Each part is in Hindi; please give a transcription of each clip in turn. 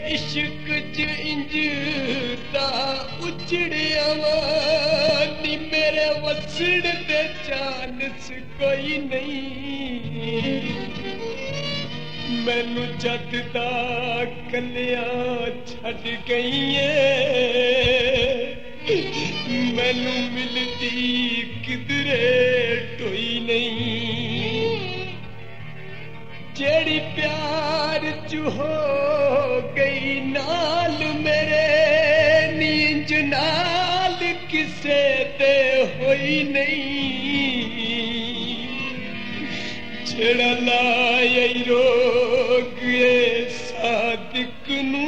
इश्क च इंज दा उजड़िया नी मेरे वसड़ दे चांस कोई नहीं मैनू जद दा कलिया छड़ गई है मैनू मिलती किधरे टोई नहीं जेड़ी प्यार च हो गई नाल मेरे नींज नाल किसे ते होई नहीं जेड़ा लाया रोग सादिक नू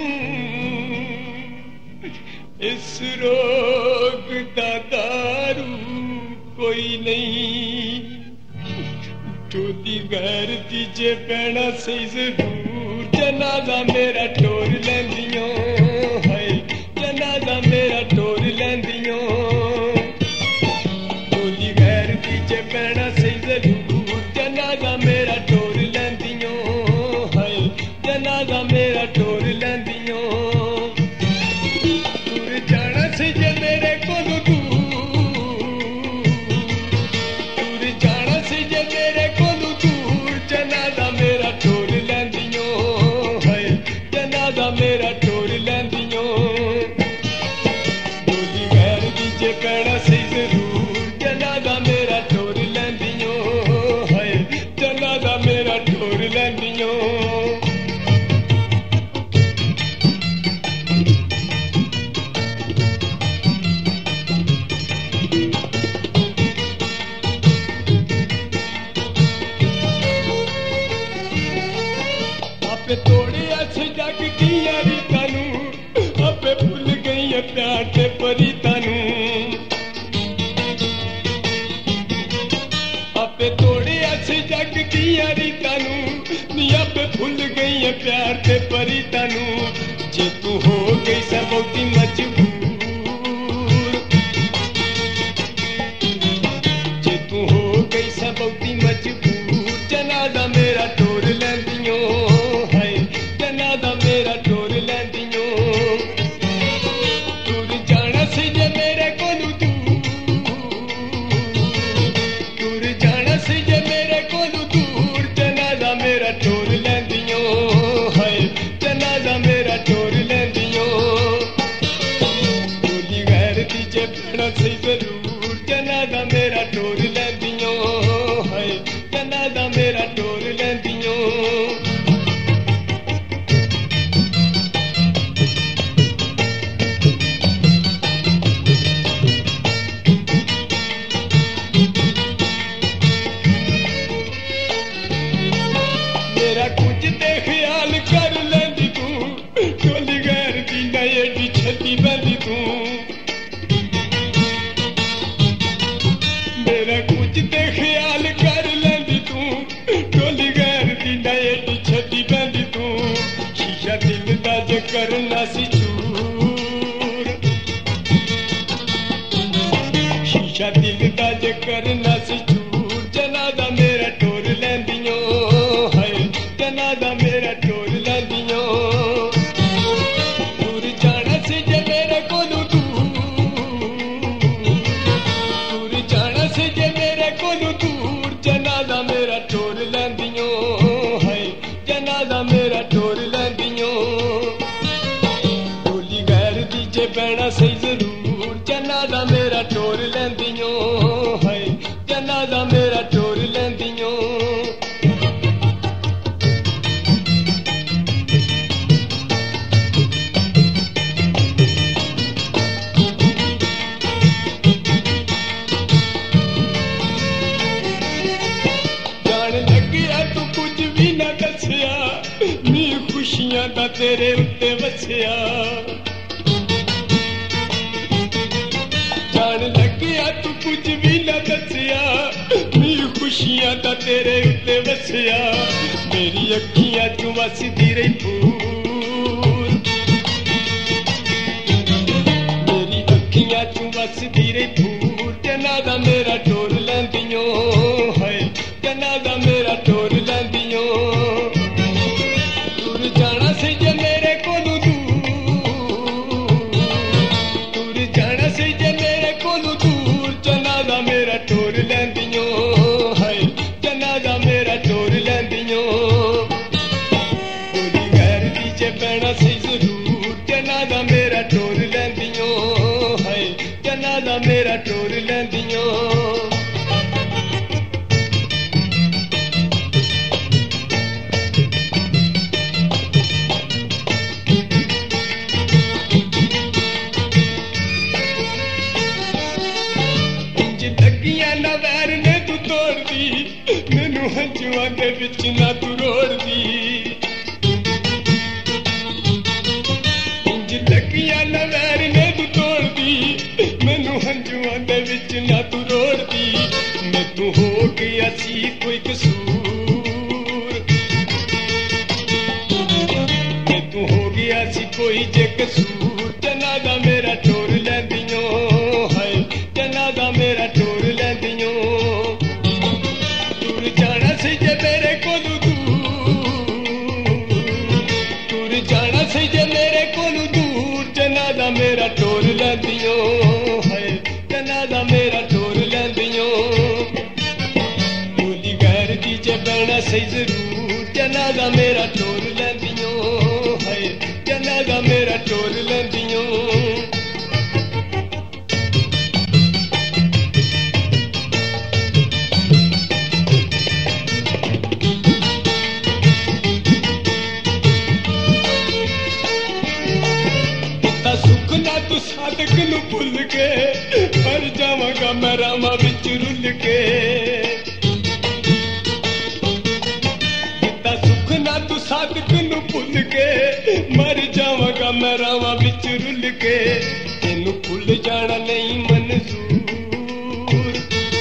इस रोग दा दारू कोई नहीं टोली गैर दीजे पैना सही जरूर जनाजा मेरा टोर लैंदियों है जनाजा मेरा टोर लैंदियों टोली गैर दीजे पैना सही जरूर जनाजा मेरा टोर लैंदियों है जनाजा मेरा टोर लैंदियों दूर जाना सी जे मेरे कोल दूर जाना सी जे मेरे कोल दूर जनाजा मेरा टोर लैंदियों है जनाजा मेरा टोर लैंदियों डोली गैर दीजे पैना सही जरूर जनाजा मेरा टोर लैंदियों है जनाजा मेरा टोर लैंदियों तोड़े अच्छे जग दिया रीता नू आपे भुल गई है प्यार ते परीता नू आपे तोड़े अच्छे जग दिया रीता नू नी आपे भुल गई है प्यार ते परीता नू जे तू हो गई सब बहुती मजबूर जे तू हो गई सब बहुती मजबूर जनाजा मेरा टोर लैंदियों जनाजा मेरा टोर लैंदियों दूर जाना सी जे मेरे कोलू दूर जाना सी जे मेरे कोलू दूर जनाजा मेरा टोर लैंदियों है जनाजा मेरा टोर लैंदियों डोली गैर दीजे पैना सही जरूर जनाजा मेरा टोर लैंदियों है जनाजा मेरा टोर लैंदियों मेरा कुछ ते ख्याल कर लेंदी तू टोली गैर दी ना एडी छती बंदी तू मेरा कुछ ते ख्याल कर लेंदी तू टोली गैर दी ना एडी छती बंदी तू शीशा दिल दा जे करना सी चूर शीशा दिल दा जे करना सी चूर जनाजा मेरा टोर लैंदियों जनाजा मेरा टोर लैंदियों दूर जाना सी जे मेरे कोलू दूर जाना सी जे मेरे कोलू दूर जनाजा मेरा टोर लैंदियों है जनाजा मेरा टोर लैंदियों डोली गैर दीजे पैना सही जरूर जनाजा मेरा टोर लैंदियों है जनाजा मेरा टोर लैंदियों नी खुशियां दा तेरे उत्ते वसिया जान लगिया तू कुछ भी ना दसिया नी खुशियां दा तेरे उत्ते वसिया मेरी अखियां चू वसदी रही फूल मेरी अखियां चू वसदी रही फूल जनाजा मेरा टोर लैंदियों है जनाजा मेरा टोर लैंदियों दूर जाना सी जे मेरे कोलू जाना सी जरूर जनादा मेरा टोर लैंदियों है जनादा मेरा टोर लैंदियों वैर ने तू तोड़ दी मैनू हंजुआं दे विच ना तू रोड़ दी इंज लगियां ना वैर ने तू तोड़ दी मैनू हंजुआं दे विच ना तू रोड़ दी मैं तू हो गया सी कोई कसूर मैं तू हो गया सी कोई जे कसूर जनादा मेरा टोर लैंदियों है जनादा मेरा टोर लैंदियों दूर जाना सी जे मेरे कोलू दूर जाना सी जे मेरे कोलू दूर जनादा मेरा टोर लैंदियों है जनादा मेरा टोर लैंदियों बोली गैर दी जे बहना सही जरूर जनादा मेरा टोर लैंदियों है जनादा मेरा टोर लैंदियों तू सादक नू भुल के मर जावांगा मैं रामा विच रुल के जिता सुख ना तू सादक नू भुल के मर जावांगा मैं रामा विच रुल के तेनू भुल जाना नहीं मंजूर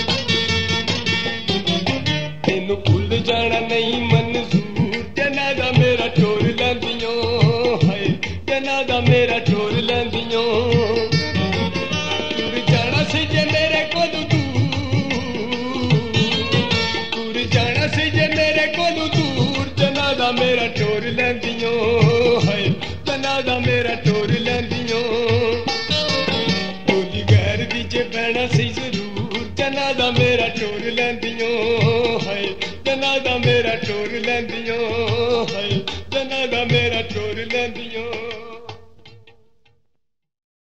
तेनू भुल जाना नहीं मंजूर जनादा मेरा टोर लैंदियों है जनादा मेरा टोर लैंदियों दूर जाना सी जे मेरे कोलू दूर जाना सी जे मेरे कोलू दूर जनादा मेरा टोर लैंदियों है जनादा मेरा टोर लैंदियों बोली गैर दी जे बहना सी जरूर जनादा मेरा टोर लैंदियों है जनादा मेरा टोर लैंदियों है जनादा मेरा टोर लैंदियों